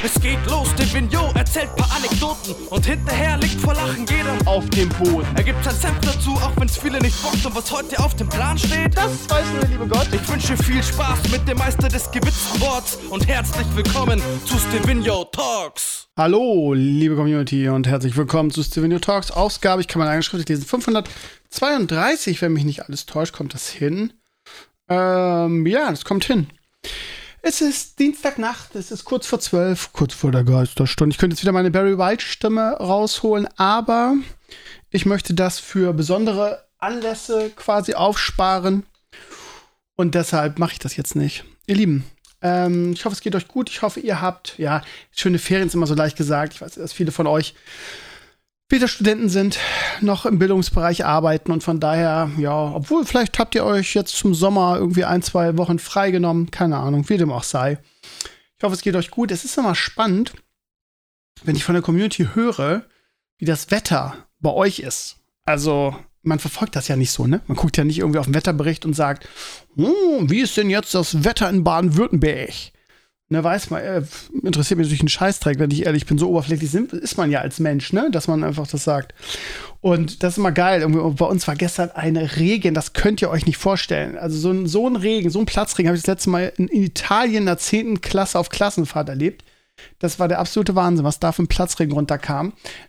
Es geht los, der Vignot erzählt paar Anekdoten und hinterher liegt vor Lachen jeder auf dem Boden. Er gibt sein Senf dazu, auch wenn's viele nicht bockt. Und was heute auf dem Plan steht, das weiß nur der liebe Gott. Ich wünsche viel Spaß mit dem Meister des gewitzten Worts und herzlich willkommen zu Stevino Talks. Hallo, liebe Community und herzlich willkommen zu Stevino Talks. Ausgabe, ich kann meine eigene Schrift lesen, 532, wenn mich nicht alles täuscht, kommt das hin. Ja, das kommt hin. Es ist Dienstagnacht, es ist kurz vor 12, kurz vor der Geisterstunde. Ich könnte jetzt wieder meine Barry White-Stimme rausholen, aber ich möchte das für besondere Anlässe quasi aufsparen. Und deshalb mache ich das jetzt nicht. Ihr Lieben, ich hoffe, es geht euch gut. Ich hoffe, ihr habt, ja, schöne Ferien ist immer so leicht gesagt. Ich weiß, dass viele von euch wieder Studenten sind, noch im Bildungsbereich arbeiten und von daher, ja, obwohl vielleicht habt ihr euch jetzt zum Sommer irgendwie 1-2 Wochen freigenommen, keine Ahnung, wie dem auch sei. Ich hoffe, es geht euch gut. Es ist immer spannend, wenn ich von der Community höre, wie das Wetter bei euch ist. Also, man verfolgt das ja nicht so, ne? Man guckt ja nicht irgendwie auf den Wetterbericht und sagt, wie ist denn jetzt das Wetter in Baden-Württemberg? Ne, weiß man, interessiert mich natürlich ein Scheißdreck, wenn ich ehrlich bin, so oberflächlich ist man ja als Mensch, ne, dass man einfach das sagt. Und das ist immer geil. Irgendwie, bei uns war gestern ein Regen, das könnt ihr euch nicht vorstellen. Also so ein Regen, so ein Platzregen habe ich das letzte Mal in Italien in der 10. Klasse auf Klassenfahrt erlebt. Das war der absolute Wahnsinn, was da für ein Platzregen runterkam.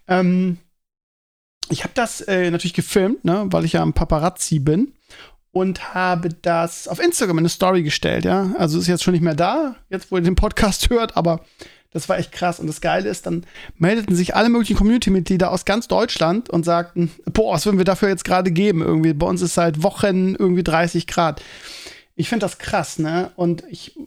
Ich habe das natürlich gefilmt, ne, weil ich ja ein Paparazzi bin. Und habe das auf Instagram in eine Story gestellt, ja. Also ist jetzt schon nicht mehr da, jetzt wo ihr den Podcast hört, aber das war echt krass. Und das Geile ist, dann meldeten sich alle möglichen Community-Mitglieder aus ganz Deutschland und sagten, boah, was würden wir dafür jetzt gerade geben? Irgendwie, bei uns ist seit Wochen irgendwie 30 Grad. Ich finde das krass, ne? Und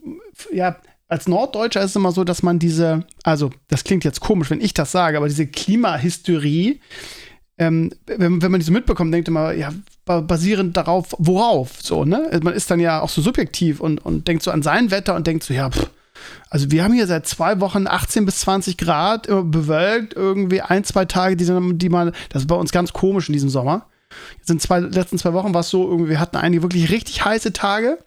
als Norddeutscher ist es immer so, dass man also das klingt jetzt komisch, wenn ich das sage, aber diese Klimahysterie, wenn man die so mitbekommt, denkt immer, ja, basierend darauf, worauf, so, ne? Man ist dann ja auch so subjektiv und denkt so an sein Wetter und denkt so, ja, also wir haben hier seit 2 Wochen 18 bis 20 Grad, immer bewölkt, irgendwie 1-2 Tage, die mal, das ist bei uns ganz komisch in diesem Sommer. Jetzt letzten 2 Wochen war es so, irgendwie, wir hatten einige wirklich richtig heiße Tage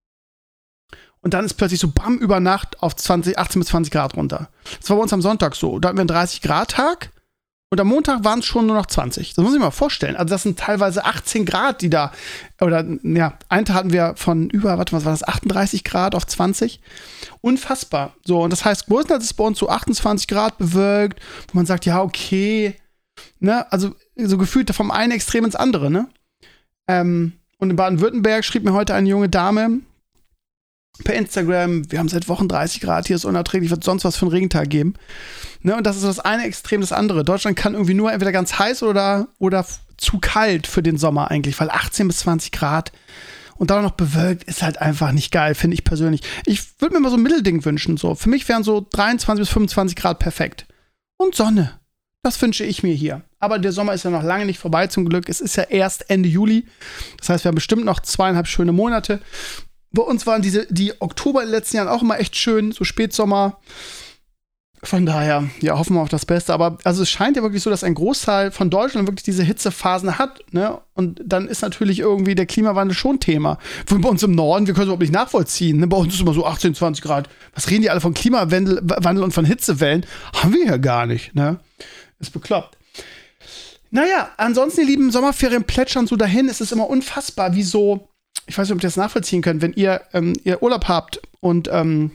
und dann ist plötzlich so, bam, über Nacht auf 18 bis 20 Grad runter. Das war bei uns am Sonntag so, da hatten wir einen 30-Grad-Tag. Und am Montag waren es schon nur noch 20. Das muss ich mir mal vorstellen. Also das sind teilweise 18 Grad, die da, oder ja, einen Tag hatten wir von was war das, 38 Grad auf 20. Unfassbar. So, und das heißt, größtenteils ist bei uns so 28 Grad bewölkt, wo man sagt, ja, okay, ne, also so gefühlt vom einen Extrem ins andere, ne. Und in Baden-Württemberg schrieb mir heute eine junge Dame per Instagram, wir haben seit Wochen 30 Grad, hier ist unerträglich, wird sonst was für einen Regentag geben. Ne, und das ist so das eine Extrem, das andere. Deutschland kann irgendwie nur entweder ganz heiß oder zu kalt für den Sommer eigentlich, weil 18 bis 20 Grad und dann noch bewölkt ist halt einfach nicht geil, finde ich persönlich. Ich würde mir mal so ein Mittelding wünschen. So. Für mich wären so 23 bis 25 Grad perfekt. Und Sonne. Das wünsche ich mir hier. Aber der Sommer ist ja noch lange nicht vorbei, zum Glück. Es ist ja erst Ende Juli. Das heißt, wir haben bestimmt noch 2,5 schöne Monate. Bei uns waren die Oktober in den letzten Jahren auch immer echt schön, so Spätsommer. Von daher, ja, hoffen wir auf das Beste. Aber also es scheint ja wirklich so, dass ein Großteil von Deutschland wirklich diese Hitzephasen hat, ne? Und dann ist natürlich irgendwie der Klimawandel schon Thema. Bei uns im Norden, wir können es überhaupt nicht nachvollziehen. Ne? Bei uns ist immer so 18, 20 Grad. Was reden die alle von Klimawandel und von Hitzewellen? Haben wir ja gar nicht, ne? Ist bekloppt. Naja, ansonsten, ihr lieben Sommerferien plätschern so dahin. Es ist immer unfassbar, wie so, ich weiß nicht, ob ihr das nachvollziehen könnt, wenn ihr Urlaub habt und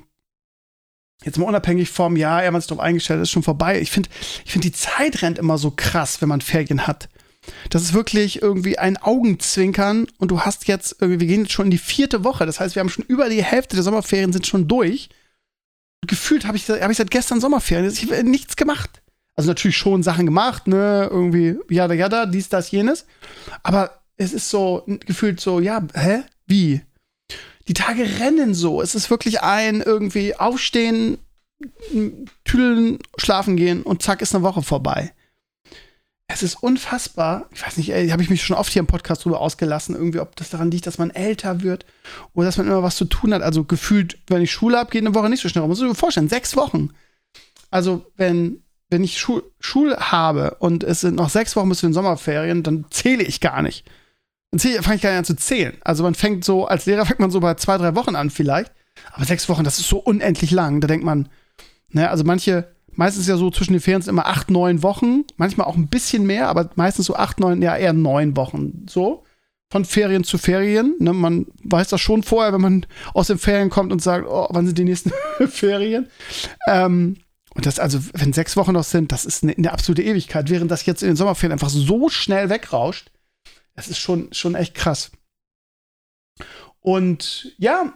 jetzt mal unabhängig vom Jahr, man sich darauf eingestellt, ist schon vorbei. Ich finde, die Zeit rennt immer so krass, wenn man Ferien hat. Das ist wirklich irgendwie ein Augenzwinkern und du hast jetzt irgendwie, wir gehen jetzt schon in die 4. Woche. Das heißt, wir haben schon über die Hälfte der Sommerferien sind schon durch. Und gefühlt habe ich seit gestern Sommerferien. Ich habe nichts gemacht. Also natürlich schon Sachen gemacht, ne, irgendwie, jada, dies, das, jenes. Aber es ist so gefühlt so, ja, wie? Die Tage rennen so. Es ist wirklich irgendwie aufstehen, tüdeln, schlafen gehen und zack ist eine Woche vorbei. Es ist unfassbar. Ich weiß nicht, habe ich mich schon oft hier im Podcast drüber ausgelassen, irgendwie, ob das daran liegt, dass man älter wird oder dass man immer was zu tun hat. Also gefühlt, wenn ich Schule habe, geht eine Woche nicht so schnell rum. Muss ich mir vorstellen, 6 Wochen. Also wenn ich Schule habe und es sind noch 6 Wochen bis zu den Sommerferien, dann zähle ich gar nicht. Dann fange ich gar nicht an zu zählen. Also man fängt so, als Lehrer fängt man so bei 2-3 Wochen an vielleicht. Aber 6 Wochen, das ist so unendlich lang. Da denkt man, Ne, also meistens ja so zwischen den Ferien sind immer 8, 9 Wochen, manchmal auch ein bisschen mehr, aber meistens so 8, 9, ja eher 9 Wochen. So, von Ferien zu Ferien. Ne, man weiß das schon vorher, wenn man aus den Ferien kommt und sagt, oh, wann sind die nächsten Ferien? Und das, also, wenn 6 Wochen noch sind, das ist eine absolute Ewigkeit, während das jetzt in den Sommerferien einfach so schnell wegrauscht. Das ist schon echt krass. Und ja,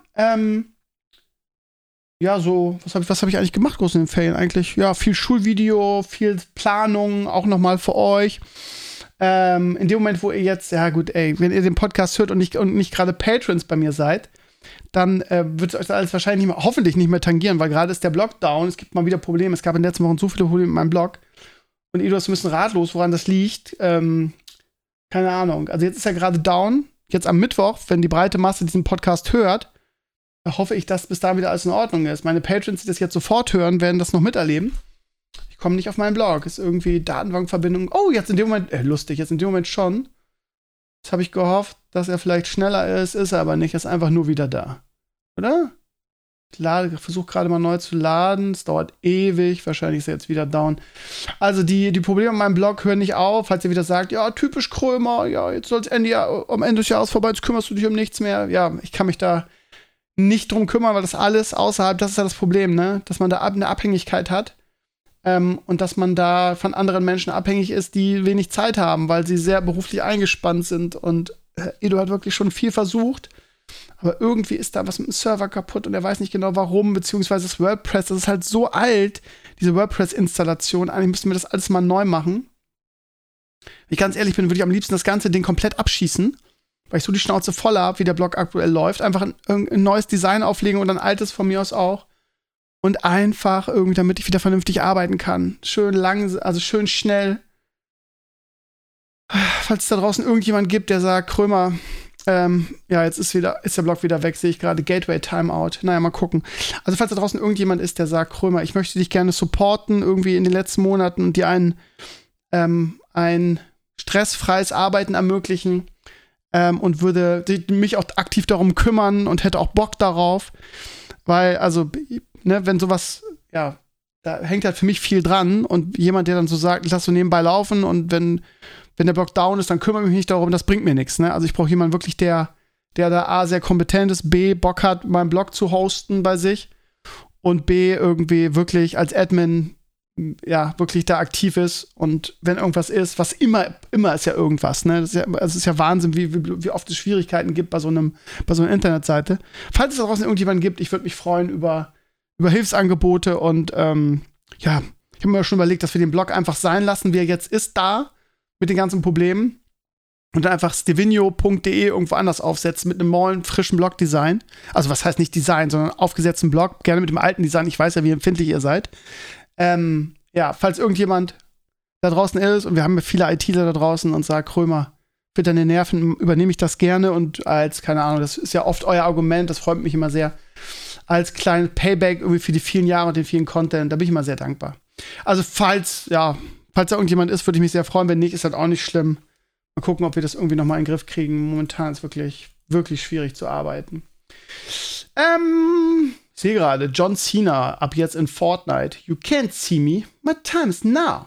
ja, so, was hab ich eigentlich gemacht groß in den Ferien eigentlich? Ja, viel Schulvideo, viel Planung, auch nochmal für euch. In dem Moment, wo ihr jetzt, ja gut, wenn ihr den Podcast hört und nicht gerade Patrons bei mir seid, dann wird es euch alles wahrscheinlich hoffentlich nicht mehr tangieren, weil gerade ist der Blog down, es gibt mal wieder Probleme, es gab in den letzten Wochen so viele Probleme mit meinem Blog. Und Edu ist ein bisschen ratlos, woran das liegt. Keine Ahnung. Also jetzt ist er gerade down. Jetzt am Mittwoch, wenn die breite Masse diesen Podcast hört, hoffe ich, dass bis dahin wieder alles in Ordnung ist. Meine Patrons, die das jetzt sofort hören, werden das noch miterleben. Ich komme nicht auf meinen Blog. Ist irgendwie Datenbankverbindung. Oh, jetzt in dem Moment, lustig, jetzt in dem Moment schon. Jetzt habe ich gehofft, dass er vielleicht schneller ist er aber nicht. Ist einfach nur wieder da. Oder? Ich versuche gerade mal neu zu laden. Es dauert ewig. Wahrscheinlich ist er jetzt wieder down. Also die Probleme an meinem Blog hören nicht auf. Falls ihr wieder sagt, ja, typisch Krömer, ja, jetzt soll es am Ende des Jahres vorbei, jetzt kümmerst du dich um nichts mehr. Ja, ich kann mich da nicht drum kümmern, weil das alles außerhalb, das ist ja das Problem, ne? Dass man da eine Abhängigkeit hat und dass man da von anderen Menschen abhängig ist, die wenig Zeit haben, weil sie sehr beruflich eingespannt sind. Und Edu hat wirklich schon viel versucht, aber irgendwie ist da was mit dem Server kaputt und er weiß nicht genau warum, beziehungsweise das WordPress, das ist halt so alt, diese WordPress-Installation. Eigentlich müssten wir das alles mal neu machen. Wenn ich ganz ehrlich bin, würde ich am liebsten das ganze Ding komplett abschießen, weil ich so die Schnauze voll habe, wie der Blog aktuell läuft. Einfach ein neues Design auflegen und ein altes von mir aus auch. Und einfach irgendwie, damit ich wieder vernünftig arbeiten kann. Schön lang, also schön schnell. Falls es da draußen irgendjemand gibt, der sagt, Krömer, ja, jetzt ist der Blog wieder weg, sehe ich gerade, Gateway Timeout. Naja, mal gucken. Also falls da draußen irgendjemand ist, der sagt, Krömer, ich möchte dich gerne supporten, irgendwie in den letzten Monaten und dir ein stressfreies Arbeiten ermöglichen, und würde mich auch aktiv darum kümmern und hätte auch Bock darauf, weil, also, ne, wenn sowas, ja, da hängt halt für mich viel dran und jemand, der dann so sagt, lass so nebenbei laufen und wenn der Blog down ist, dann kümmere ich mich nicht darum, das bringt mir nichts, ne, also ich brauche jemanden wirklich, der da A, sehr kompetent ist, B, Bock hat, meinen Blog zu hosten bei sich und B, irgendwie wirklich als Admin ja, wirklich da aktiv ist und wenn irgendwas ist, was immer ist ja irgendwas, ne? Das ist ja Wahnsinn, wie oft es Schwierigkeiten gibt bei so einer Internetseite. Falls es da draußen irgendjemanden gibt, ich würde mich freuen über Hilfsangebote und ja, ich habe mir schon überlegt, dass wir den Blog einfach sein lassen, wie er jetzt ist, da mit den ganzen Problemen und dann einfach stevinio.de irgendwo anders aufsetzen mit einem neuen, frischen Blogdesign. Also was heißt nicht Design, sondern aufgesetzten Blog, gerne mit dem alten Design. Ich weiß ja, wie empfindlich ihr seid. Ja, falls irgendjemand da draußen ist und wir haben ja viele ITler da draußen und sagt, Krömer, für deine Nerven übernehme ich das gerne und als, keine Ahnung, das ist ja oft euer Argument, das freut mich immer sehr, als kleines Payback irgendwie für die vielen Jahre und den vielen Content, da bin ich immer sehr dankbar. Also falls da irgendjemand ist, würde ich mich sehr freuen, wenn nicht, ist das auch nicht schlimm. Mal gucken, ob wir das irgendwie nochmal in den Griff kriegen. Momentan ist wirklich, wirklich schwierig zu arbeiten. Ich sehe gerade, John Cena ab jetzt in Fortnite. You can't see me, my time is now.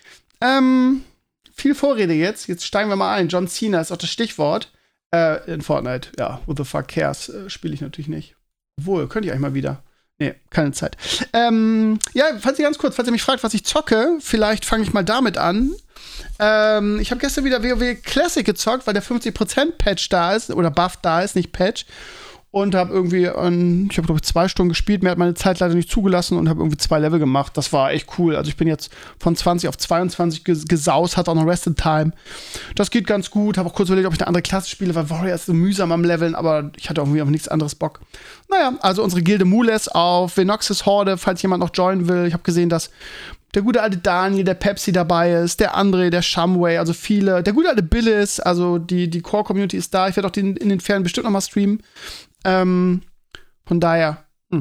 Viel Vorrede jetzt. Jetzt steigen wir mal ein. John Cena ist auch das Stichwort. In Fortnite, ja, who the fuck cares? Spiele ich natürlich nicht. Obwohl, könnte ich eigentlich mal wieder. Nee, keine Zeit. Ja, falls ihr mich fragt, was ich zocke, vielleicht fange ich mal damit an. Ich habe gestern wieder WoW Classic gezockt, weil der 50% Patch da ist, oder Buff da ist, nicht Patch. Und habe irgendwie, ich habe glaube ich 2 Stunden gespielt, mir hat meine Zeit leider nicht zugelassen und habe irgendwie 2 Level gemacht. Das war echt cool. Also ich bin jetzt von 20 auf 22 gesaust, hatte auch noch Rested Time. Das geht ganz gut. Habe auch kurz überlegt, ob ich eine andere Klasse spiele, weil Warrior ist so mühsam am Leveln, aber ich hatte irgendwie auf nichts anderes Bock. Naja, also unsere Gilde Mules auf Venoxis Horde, falls jemand noch joinen will. Ich habe gesehen, dass der gute alte Daniel, der Pepsi dabei ist, der André, der Shumway, also viele. Der gute alte Billis, also die Core-Community ist da. Ich werde auch in den Ferien bestimmt noch mal streamen. Von daher.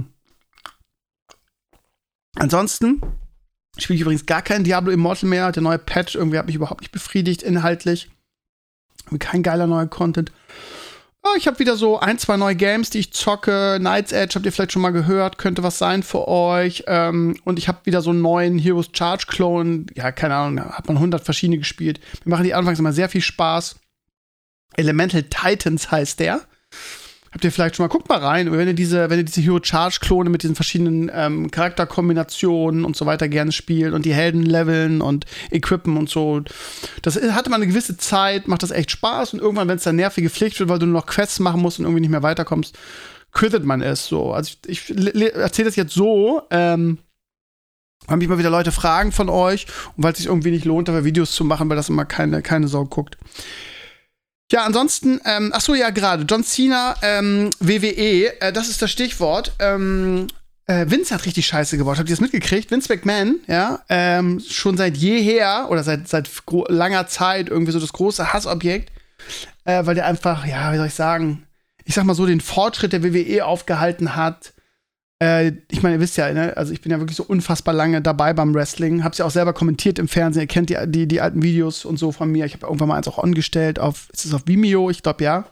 Ansonsten spiele ich übrigens gar kein Diablo Immortal mehr. Der neue Patch irgendwie hat mich überhaupt nicht befriedigt inhaltlich. Kein geiler neuer Content. ich habe wieder so 1, 2 neue Games, die ich zocke. Night's Edge habt ihr vielleicht schon mal gehört, könnte was sein für euch. Und ich habe wieder so einen neuen Heroes Charge Clone. Ja, keine Ahnung, da hat man 100 verschiedene gespielt. Mir machen die anfangs immer sehr viel Spaß. Elemental Titans heißt der. Habt ihr vielleicht schon mal, guckt mal rein, wenn ihr diese Hero Charge Klone mit diesen verschiedenen Charakterkombinationen und so weiter gerne spielt und die Helden leveln und equippen und so. Das hatte man eine gewisse Zeit, macht das echt Spaß und irgendwann, wenn es dann nervige Pflicht wird, weil du nur noch Quests machen musst und irgendwie nicht mehr weiterkommst, quittet man es so. Also ich erzähle das jetzt so, weil mich mal wieder Leute fragen von euch und weil es sich irgendwie nicht lohnt, aber Videos zu machen, weil das immer keine Sau guckt. Ja, ansonsten, gerade, John Cena, WWE, das ist das Stichwort. Vince hat richtig Scheiße gebaut. Habt ihr das mitgekriegt? Vince McMahon, ja, schon seit jeher oder seit langer Zeit irgendwie so das große Hassobjekt, weil der einfach, ja, wie soll ich sagen, ich sag mal so, den Fortschritt der WWE aufgehalten hat. Ich meine, ihr wisst ja, ne? Also ich bin ja wirklich so unfassbar lange dabei beim Wrestling. Hab's ja auch selber kommentiert im Fernsehen. Ihr kennt die alten Videos und so von mir. Ich habe irgendwann mal eins auch angestellt ist es auf Vimeo? Ich glaube, ja.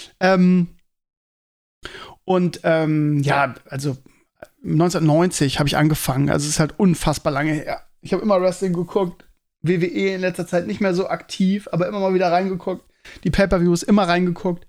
Also 1990 habe ich angefangen. Also es ist halt unfassbar lange her. Ich habe immer Wrestling geguckt. WWE in letzter Zeit nicht mehr so aktiv, aber immer mal wieder reingeguckt. Die Pay-Per-Views immer reingeguckt.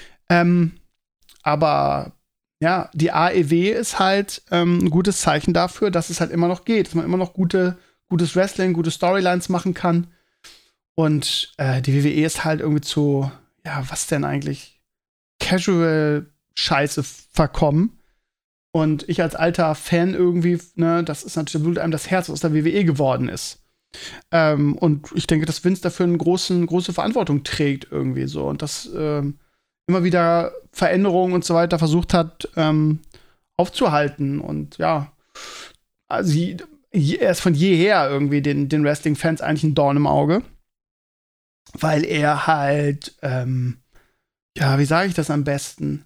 Aber ja, die AEW ist halt ein gutes Zeichen dafür, dass es halt immer noch geht, dass man immer noch gutes Wrestling, gute Storylines machen kann. Und die WWE ist halt irgendwie zu, ja, was denn eigentlich? Casual-Scheiße verkommen. Und ich als alter Fan irgendwie, ne, das ist natürlich, da blutet einem das Herz, was aus der WWE geworden ist. Und ich denke, dass Vince dafür eine große Verantwortung trägt irgendwie so. Und das immer wieder Veränderungen und so weiter versucht hat aufzuhalten. Und ja, also er ist von jeher irgendwie den Wrestling-Fans eigentlich ein Dorn im Auge. Weil er halt, wie sage ich das am besten?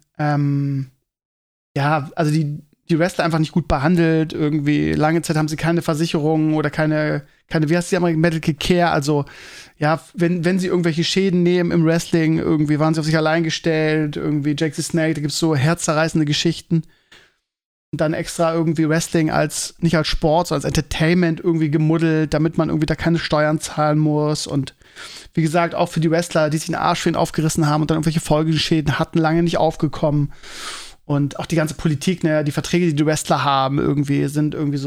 Also die Wrestler einfach nicht gut behandelt. Irgendwie lange Zeit haben sie keine Versicherung oder keine, wie heißt die Medical Care, also ja, wenn sie irgendwelche Schäden nehmen im Wrestling, irgendwie waren sie auf sich allein gestellt, irgendwie Jake the Snake, da gibt's so herzzerreißende Geschichten. Und dann extra irgendwie Wrestling nicht als Sport, sondern als Entertainment irgendwie gemuddelt, damit man irgendwie da keine Steuern zahlen muss. Und wie gesagt, auch für die Wrestler, die sich den Arsch für ihn aufgerissen haben und dann irgendwelche Folgeschäden hatten, lange nicht aufgekommen. Und auch die ganze Politik, ne, die Verträge, die Wrestler haben, irgendwie sind irgendwie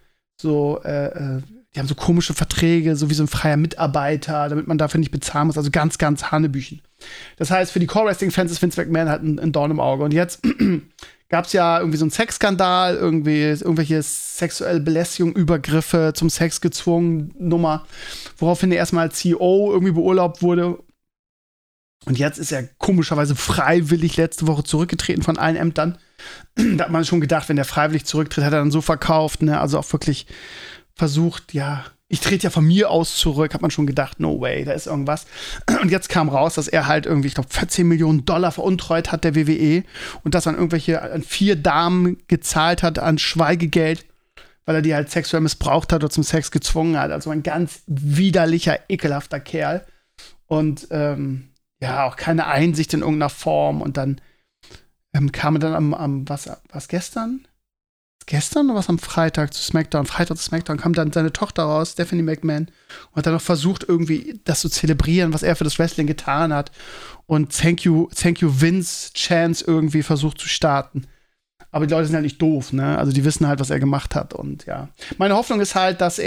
die haben so komische Verträge, so wie so ein freier Mitarbeiter, damit man dafür nicht bezahlen muss. Also ganz, ganz Hanebüchen. Das heißt, für die Core-Wrestling-Fans ist Vince McMahon halt ein Dorn im Auge. Und jetzt gab's ja irgendwie so einen Sexskandal, irgendwelche sexuelle Belästigung, Übergriffe, zum Sex gezwungen, Nummer, woraufhin er erstmal als CEO irgendwie beurlaubt wurde. Und jetzt ist er komischerweise freiwillig letzte Woche zurückgetreten von allen Ämtern. Da hat man schon gedacht, wenn der freiwillig zurücktritt, hat er dann so verkauft, ne? Also auch wirklich versucht, ja, ich trete ja von mir aus zurück, hat man schon gedacht, no way, da ist irgendwas. Und jetzt kam raus, dass er halt irgendwie, ich glaube, 14 Millionen $ veruntreut hat der WWE und das an 4 Damen gezahlt hat an Schweigegeld, weil er die halt sexuell missbraucht hat oder zum Sex gezwungen hat. Also ein ganz widerlicher, ekelhafter Kerl. Und auch keine Einsicht in irgendeiner Form. Und dann kam er dann was gestern? Gestern oder was am Freitag zu SmackDown? Freitag zu SmackDown kam dann seine Tochter raus, Stephanie McMahon, und hat dann noch versucht, irgendwie das zu zelebrieren, was er für das Wrestling getan hat. Und Thank you Vince Chance irgendwie versucht zu starten. Aber die Leute sind halt nicht doof, ne? Also die wissen halt, was er gemacht hat. Und ja, meine Hoffnung ist halt, dass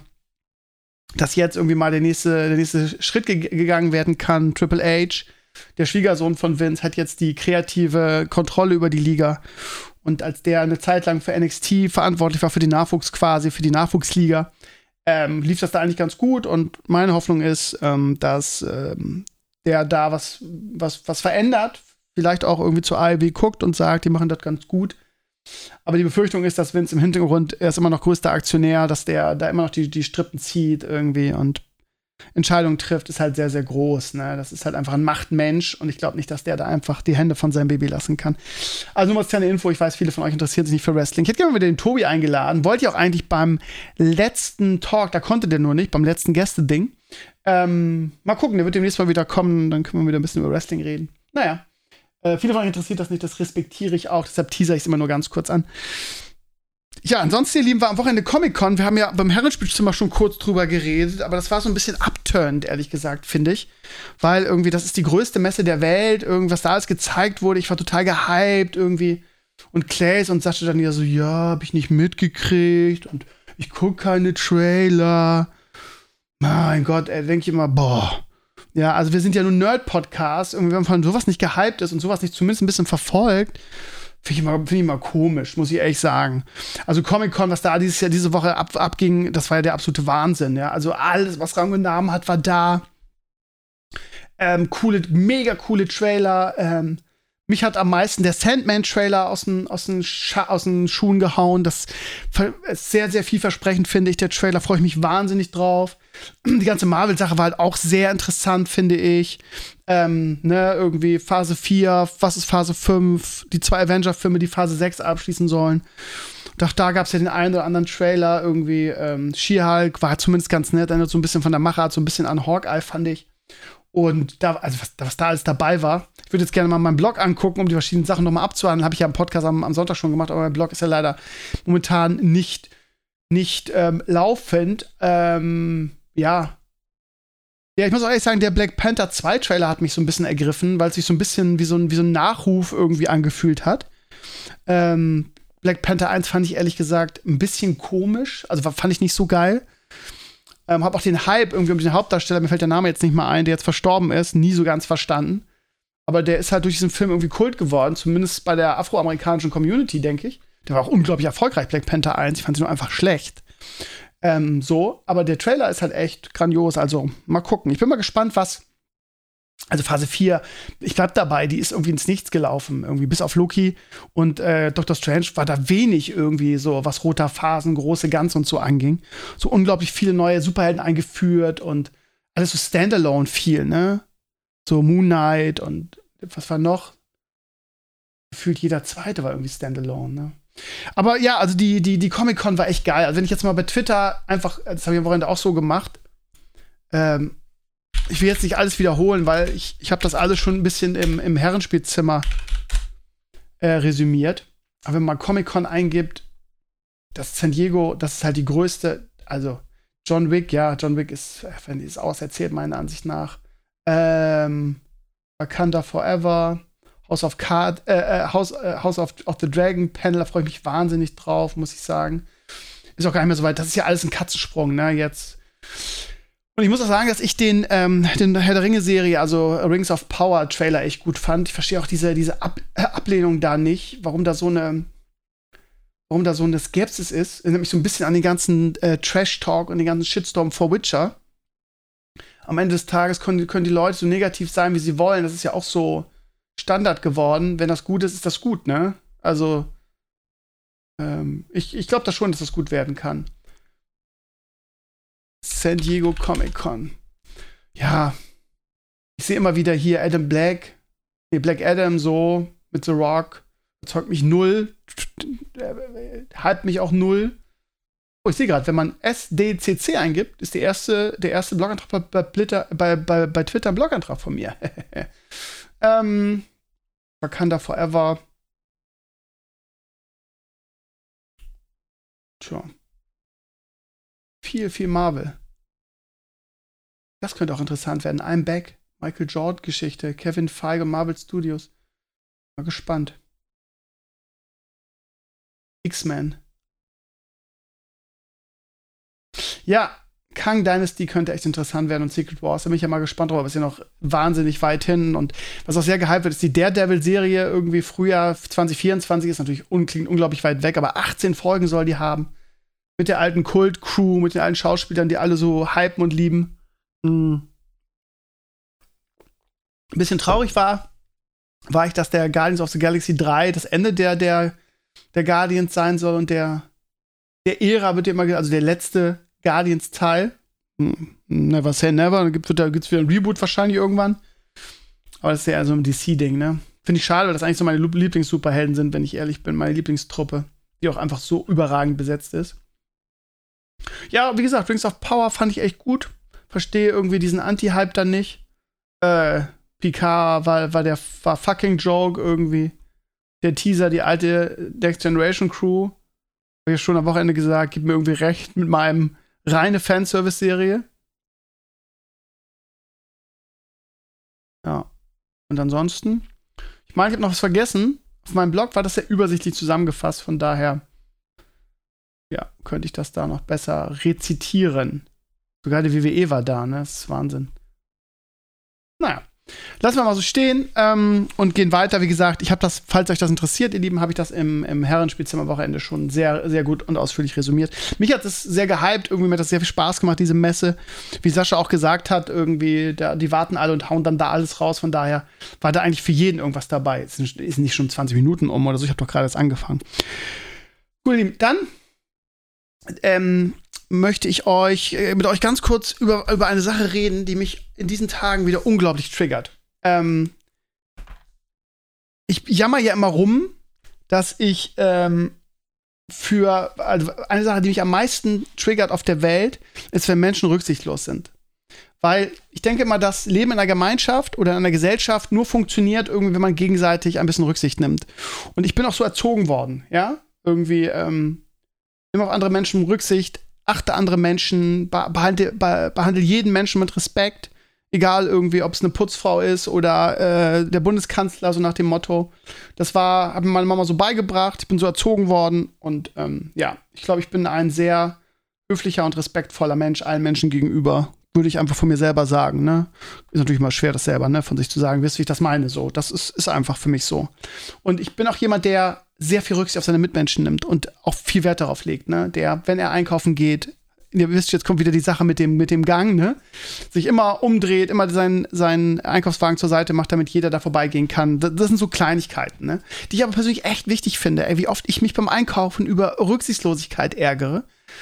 jetzt irgendwie mal der nächste Schritt gegangen werden kann. Triple H, der Schwiegersohn von Vince, hat jetzt die kreative Kontrolle über die Liga. Und als der eine Zeit lang für NXT verantwortlich war, für den Nachwuchs quasi, für die Nachwuchsliga, lief das da eigentlich ganz gut. Und meine Hoffnung ist, dass der da was verändert. Vielleicht auch irgendwie zur AEW guckt und sagt, die machen das ganz gut. Aber die Befürchtung ist, dass Vince im Hintergrund, er ist immer noch größter Aktionär, dass der da immer noch die Strippen zieht irgendwie und Entscheidungen trifft, ist halt sehr, sehr groß. Ne? Das ist halt einfach ein Machtmensch und ich glaube nicht, dass der da einfach die Hände von seinem Baby lassen kann. Also nur mal als kleine Info, ich weiß, viele von euch interessieren sich nicht für Wrestling. Ich hätte gerne mal wieder den Tobi eingeladen, wollte ich auch eigentlich beim letzten Talk, da konnte der nur nicht, beim letzten Gäste-Ding. Mal gucken, der wird demnächst mal wieder kommen, dann können wir wieder ein bisschen über Wrestling reden. Naja, Viele von euch interessiert das nicht, das respektiere ich auch, deshalb teaser ich es immer nur ganz kurz an. Ja, ansonsten, ihr Lieben, war am Wochenende Comic-Con. Wir haben ja beim Herrenspielzimmer schon kurz drüber geredet, aber das war so ein bisschen upturned, ehrlich gesagt, finde ich. Weil irgendwie, das ist die größte Messe der Welt, irgendwas da alles gezeigt wurde. Ich war total gehypt irgendwie. Und Claes und Sascha dann wieder so, ja, hab ich nicht mitgekriegt und ich guck keine Trailer. Mein Gott, denke ich immer, boah. Ja, also wir sind ja nur Nerd-Podcast. Irgendwie, wenn man von sowas nicht gehypt ist und sowas nicht zumindest ein bisschen verfolgt, Finde ich mal komisch, muss ich ehrlich sagen. Also Comic-Con, was da diese Woche abging, das war ja der absolute Wahnsinn, ja. Also alles, was Rang und Namen hat, war da. Mega coole Trailer. Mich hat am meisten der Sandman-Trailer aus den Schuhen gehauen. Das ist sehr, sehr vielversprechend, finde ich. Der Trailer, freue ich mich wahnsinnig drauf. Die ganze Marvel-Sache war halt auch sehr interessant, finde ich. Irgendwie Phase 4, was ist Phase 5? Die 2 Avenger-Filme, die Phase 6 abschließen sollen. Doch da gab es ja den einen oder anderen Trailer. Irgendwie She-Hulk war zumindest ganz nett. Erinnert so ein bisschen von der Machart, so ein bisschen an Hawkeye, fand ich. Und da, also was da alles dabei war, ich würde jetzt gerne mal meinen Blog angucken, um die verschiedenen Sachen nochmal abzuhandeln. Habe ich ja im Podcast am Sonntag schon gemacht, aber mein Blog ist ja leider momentan nicht laufend. Ja, ich muss auch ehrlich sagen, der Black Panther 2 Trailer hat mich so ein bisschen ergriffen, weil es sich so ein bisschen wie so ein Nachruf irgendwie angefühlt hat. Black Panther 1 fand ich ehrlich gesagt ein bisschen komisch, also fand ich nicht so geil. Hab auch den Hype irgendwie um den Hauptdarsteller, mir fällt der Name jetzt nicht mal ein, der jetzt verstorben ist, nie so ganz verstanden. Aber der ist halt durch diesen Film irgendwie Kult geworden, zumindest bei der afroamerikanischen Community, denke ich. Der war auch unglaublich erfolgreich, Black Panther 1. Ich fand sie nur einfach schlecht. Aber der Trailer ist halt echt grandios. Also mal gucken. Ich bin mal gespannt, also Phase 4, ich bleib dabei, die ist irgendwie ins Nichts gelaufen, irgendwie bis auf Loki und Doctor Strange war da wenig irgendwie so, was roter Phasen, große Ganze und so anging. So unglaublich viele neue Superhelden eingeführt und alles so Standalone viel, ne? So Moon Knight und was war noch? Gefühlt jeder zweite war irgendwie Standalone, ne? Aber ja, also die Comic-Con war echt geil. Also wenn ich jetzt mal bei Twitter einfach, das habe ich am Wochenende auch so gemacht, ich will jetzt nicht alles wiederholen, weil ich habe das alles schon ein bisschen im Herrenspielzimmer resümiert. Aber wenn man Comic-Con eingibt, das San Diego, das ist halt die größte, also John Wick ist auserzählt, meiner Ansicht nach. Wakanda Forever, House of the Dragon Panel, da freue ich mich wahnsinnig drauf, muss ich sagen. Ist auch gar nicht mehr so weit. Das ist ja alles ein Katzensprung, ne, jetzt. Und ich muss auch sagen, dass ich den Herr der Ringe-Serie, also Rings of Power Trailer echt gut fand. Ich verstehe auch diese Ablehnung da nicht, warum da so eine Skepsis ist. Erinnert mich so ein bisschen an den ganzen Trash-Talk und den ganzen Shitstorm vor Witcher. Am Ende des Tages können die Leute so negativ sein, wie sie wollen. Das ist ja auch so Standard geworden. Wenn das gut ist, ist das gut, ne? Also, ich glaube da schon, dass das gut werden kann. San Diego Comic-Con. Ja, ich sehe immer wieder hier Black Adam so mit The Rock. Überzeugt mich null. Hype mich auch null. Oh, ich sehe gerade, wenn man SDCC eingibt, ist der erste Blogantrag bei Twitter ein Blogantrag von mir. Wakanda Forever. Tja. Viel Marvel. Das könnte auch interessant werden. I'm Back, Michael Jordan-Geschichte, Kevin Feige, Marvel Studios. Mal gespannt. X-Men. Ja, Kang Dynasty könnte echt interessant werden und Secret Wars. Da bin ich ja mal gespannt drauf, aber ist ja noch wahnsinnig weit hin. Und was auch sehr gehypt wird, ist die Daredevil-Serie irgendwie Frühjahr 2024. Ist natürlich klingt unglaublich weit weg, aber 18 Folgen soll die haben. Mit der alten Kult-Crew, mit den alten Schauspielern, die alle so hypen und lieben. Ein bisschen traurig war ich, dass der Guardians of the Galaxy 3 das Ende der Guardians sein soll und der Ära wird immer, also der letzte Guardians-Teil. Never say never. Dann gibt's wieder ein Reboot wahrscheinlich irgendwann. Aber das ist ja so ein DC-Ding, ne? Finde ich schade, weil das eigentlich so meine Lieblings-Superhelden sind, wenn ich ehrlich bin. Meine Lieblingstruppe, die auch einfach so überragend besetzt ist. Ja, wie gesagt, Rings of Power fand ich echt gut. Verstehe irgendwie diesen Anti-Hype dann nicht. Picard war fucking Joke irgendwie. Der Teaser, die alte Next Generation Crew. Hab ich schon am Wochenende gesagt, gib mir irgendwie recht mit meinem reine Fanservice-Serie. Ja. Und ansonsten, ich meine, ich habe noch was vergessen. Auf meinem Blog war das sehr übersichtlich zusammengefasst, von daher, ja, könnte ich das da noch besser rezitieren. Sogar die WWE war da, ne? Das ist Wahnsinn. Naja. Lassen wir mal so stehen und gehen weiter. Wie gesagt, ich habe das, falls euch das interessiert, ihr Lieben, habe ich das im Herrenspielzimmer-Wochenende schon sehr, sehr gut und ausführlich resümiert. Mich hat das sehr gehypt, irgendwie mir hat das sehr viel Spaß gemacht, diese Messe. Wie Sascha auch gesagt hat, irgendwie, die warten alle und hauen dann da alles raus. Von daher war da eigentlich für jeden irgendwas dabei. Es ist nicht schon 20 Minuten um oder so, ich habe doch gerade erst angefangen. Gut, ihr Lieben, dann möchte ich mit euch ganz kurz über eine Sache reden, die mich in diesen Tagen wieder unglaublich triggert. Ich jammer ja immer rum, dass ich also eine Sache, die mich am meisten triggert auf der Welt, ist, wenn Menschen rücksichtslos sind. Weil ich denke immer, das Leben in einer Gemeinschaft oder in einer Gesellschaft nur funktioniert, irgendwie, wenn man gegenseitig ein bisschen Rücksicht nimmt. Und ich bin auch so erzogen worden, ja? Irgendwie, nimm auf andere Menschen Rücksicht, achte andere Menschen, behandle jeden Menschen mit Respekt, egal irgendwie, ob es eine Putzfrau ist oder der Bundeskanzler, so nach dem Motto. Das hat mir meine Mama so beigebracht, ich bin so erzogen worden und ja, ich glaube, ich bin ein sehr höflicher und respektvoller Mensch allen Menschen gegenüber, würde ich einfach von mir selber sagen, ne? Ist natürlich mal schwer, das selber, ne, von sich zu sagen, wisst ihr, wie ich das meine, so. Das ist einfach für mich so. Und ich bin auch jemand, der sehr viel Rücksicht auf seine Mitmenschen nimmt und auch viel Wert darauf legt, ne? Der, wenn er einkaufen geht, ihr wisst, jetzt kommt wieder die Sache mit dem Gang, ne? Sich immer umdreht, immer seinen Einkaufswagen zur Seite macht, damit jeder da vorbeigehen kann. Das sind so Kleinigkeiten, ne? Die ich aber persönlich echt wichtig finde, ey, wie oft ich mich beim Einkaufen über Rücksichtslosigkeit ärgere.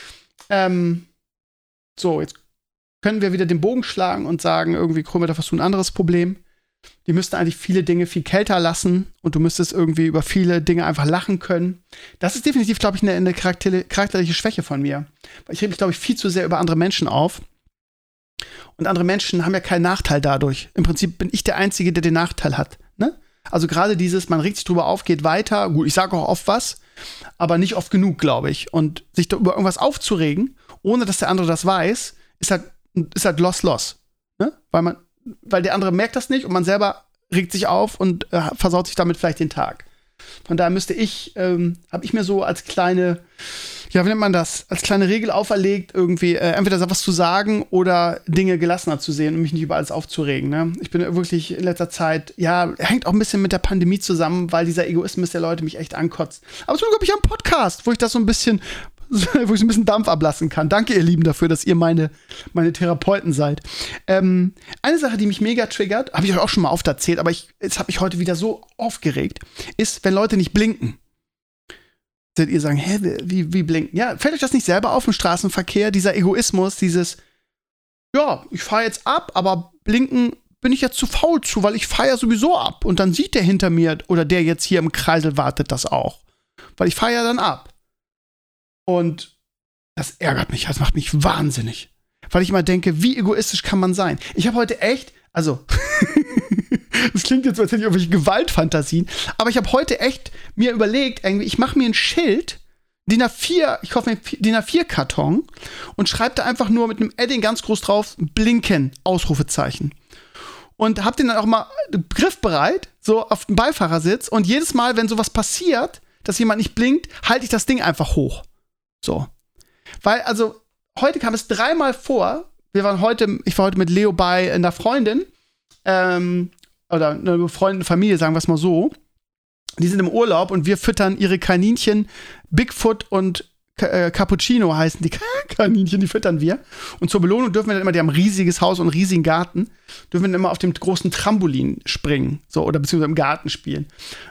So, jetzt können wir wieder den Bogen schlagen und sagen, irgendwie, Krömer, hast du ein anderes Problem. Die müssten eigentlich viele Dinge viel kälter lassen und du müsstest irgendwie über viele Dinge einfach lachen können. Das ist definitiv, glaube ich, eine charakterliche Schwäche von mir. Weil ich rede mich, glaube ich, viel zu sehr über andere Menschen auf. Und andere Menschen haben ja keinen Nachteil dadurch. Im Prinzip bin ich der Einzige, der den Nachteil hat. Ne? Also gerade dieses, man regt sich drüber auf, geht weiter. Gut, ich sage auch oft was, aber nicht oft genug, glaube ich. Und sich da über irgendwas aufzuregen, ohne dass der andere das weiß, ist halt loss. Ne? Weil der andere merkt das nicht und man selber regt sich auf und versaut sich damit vielleicht den Tag. Von daher habe ich mir so als kleine, ja, wie nennt man das, als kleine Regel auferlegt, irgendwie entweder was zu sagen oder Dinge gelassener zu sehen und mich nicht über alles aufzuregen. Ne? Ich bin wirklich in letzter Zeit, ja, hängt auch ein bisschen mit der Pandemie zusammen, weil dieser Egoismus der Leute mich echt ankotzt. Aber zum Glück habe ich einen Podcast, wo ich so ein bisschen Dampf ablassen kann. Danke, ihr Lieben, dafür, dass ihr meine Therapeuten seid. Eine Sache, die mich mega triggert, habe ich euch auch schon mal oft erzählt, aber jetzt habe ich heute wieder so aufgeregt, ist, wenn Leute nicht blinken. Ihr sagen, hä, wie blinken? Ja, fällt euch das nicht selber auf im Straßenverkehr? Dieser Egoismus, dieses, ja, ich fahre jetzt ab, aber blinken bin ich jetzt zu faul zu, weil ich fahre ja sowieso ab. Und dann sieht der hinter mir oder der jetzt hier im Kreisel wartet das auch. Weil ich fahre ja dann ab. Und das ärgert mich, das macht mich wahnsinnig. Weil ich immer denke, wie egoistisch kann man sein? Ich habe heute echt, also, das klingt jetzt so, als hätte ich irgendwelche Gewaltfantasien, aber ich habe heute echt mir überlegt, irgendwie, ich mache mir ein Schild, ich kaufe mir einen DIN A4-Karton und schreibe da einfach nur mit einem Edding ganz groß drauf, blinken, Ausrufezeichen. Und hab den dann auch mal griffbereit, so auf dem Beifahrersitz und jedes Mal, wenn sowas passiert, dass jemand nicht blinkt, halte ich das Ding einfach hoch. So. Weil, also, heute kam es 3-mal vor, ich war heute mit Leo bei einer Freundin, oder eine befreundete Familie, sagen wir es mal so. Die sind im Urlaub und wir füttern ihre Kaninchen, Bigfoot und Cappuccino heißen die Kaninchen, die füttern wir. Und zur Belohnung dürfen wir dann immer, die haben ein riesiges Haus und einen riesigen Garten, dürfen wir dann immer auf dem großen Trampolin springen, so, oder beziehungsweise im Garten spielen.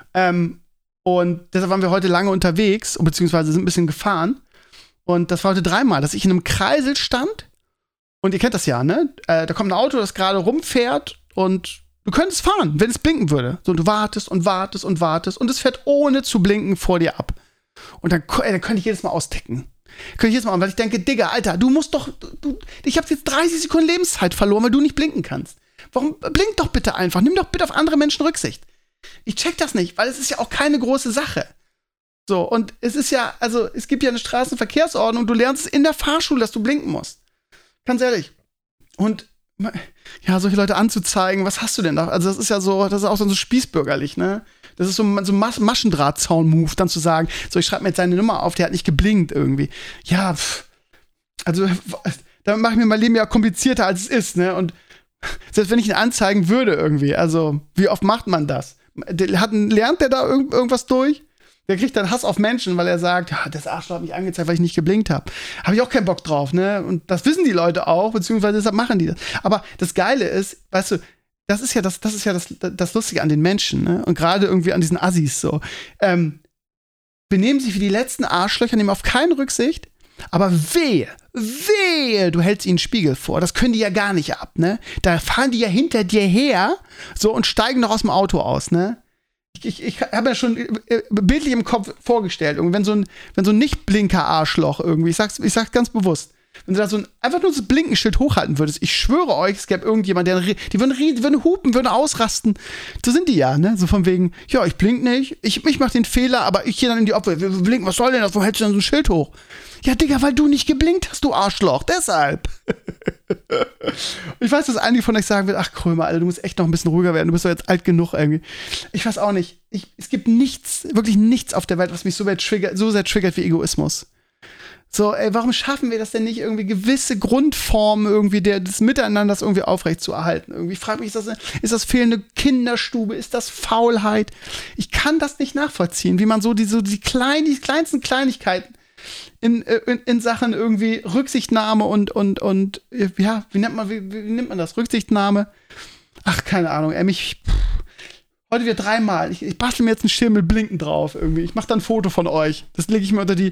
Und deshalb waren wir heute lange unterwegs, beziehungsweise sind ein bisschen gefahren. Und das war heute 3-mal, dass ich in einem Kreisel stand. Und ihr kennt das ja, ne? Da kommt ein Auto, das gerade rumfährt und du könntest fahren, wenn es blinken würde. So, und du wartest und wartest und wartest und es fährt ohne zu blinken vor dir ab. Und dann könnte ich jedes Mal austicken. Weil ich denke, Digga, Alter, du musst doch, ich habe jetzt 30 Sekunden Lebenszeit verloren, weil du nicht blinken kannst. Warum blink doch bitte einfach? Nimm doch bitte auf andere Menschen Rücksicht. Ich check das nicht, weil es ist ja auch keine große Sache. So, und es ist ja, also es gibt ja eine Straßenverkehrsordnung, du lernst es in der Fahrschule, dass du blinken musst. Ganz ehrlich. Und ja, solche Leute anzuzeigen, was hast du denn da? Also das ist ja so, das ist auch so spießbürgerlich, ne? Das ist so ein Maschendrahtzaun-Move, dann zu sagen, so, ich schreibe mir jetzt seine Nummer auf, der hat nicht geblinkt irgendwie. Ja, also damit mache ich mir mein Leben ja komplizierter, als es ist, ne? Und selbst wenn ich ihn anzeigen würde irgendwie, also wie oft macht man das? Lernt der da irgendwas durch? Der kriegt dann Hass auf Menschen, weil er sagt, ja, das Arschloch hat mich angezeigt, weil ich nicht geblinkt habe. Habe ich auch keinen Bock drauf, ne? Und das wissen die Leute auch, beziehungsweise deshalb machen die das. Aber das Geile ist, weißt du, das ist ja das Lustige an den Menschen, ne? Und gerade irgendwie an diesen Assis so. Benehmen sich wie die letzten Arschlöcher, nehmen auf keine Rücksicht, aber wehe, du hältst ihnen einen Spiegel vor. Das können die ja gar nicht ab, ne? Da fahren die ja hinter dir her, so, und steigen noch aus dem Auto aus, ne? Ich habe mir schon bildlich im Kopf vorgestellt, wenn so ein Nicht-Blinker-Arschloch irgendwie, ich sag's ganz bewusst, wenn du da einfach nur das Blinkenschild hochhalten würdest, ich schwöre euch, es gäbe irgendjemand, die würden hupen, würden ausrasten. So sind die ja, ne? So von wegen, ja, ich blink nicht, ich mach den Fehler, aber ich gehe dann in die Opfer. Wir blinken, was soll denn das? Wo hältst du denn so ein Schild hoch? Ja, Digga, weil du nicht geblinkt hast, du Arschloch, deshalb. Ich weiß, dass einige von euch sagen wird, ach Krömer, Alter, du musst echt noch ein bisschen ruhiger werden, du bist doch jetzt alt genug irgendwie. Ich weiß auch nicht. Es gibt nichts, wirklich nichts auf der Welt, was mich so sehr triggert wie Egoismus. So, ey, warum schaffen wir das denn nicht, irgendwie gewisse Grundformen irgendwie des Miteinanders irgendwie aufrecht zu erhalten? Irgendwie, ich frage mich, ist das fehlende Kinderstube? Ist das Faulheit? Ich kann das nicht nachvollziehen, wie man so die kleinsten Kleinigkeiten in Sachen irgendwie Rücksichtnahme und ja, wie nennt man das? Rücksichtnahme? Ach, keine Ahnung, ey, heute wieder 3-mal. Ich bastel mir jetzt einen Schirm mit Blinken drauf irgendwie. Ich mache dann ein Foto von euch. Das lege ich mir unter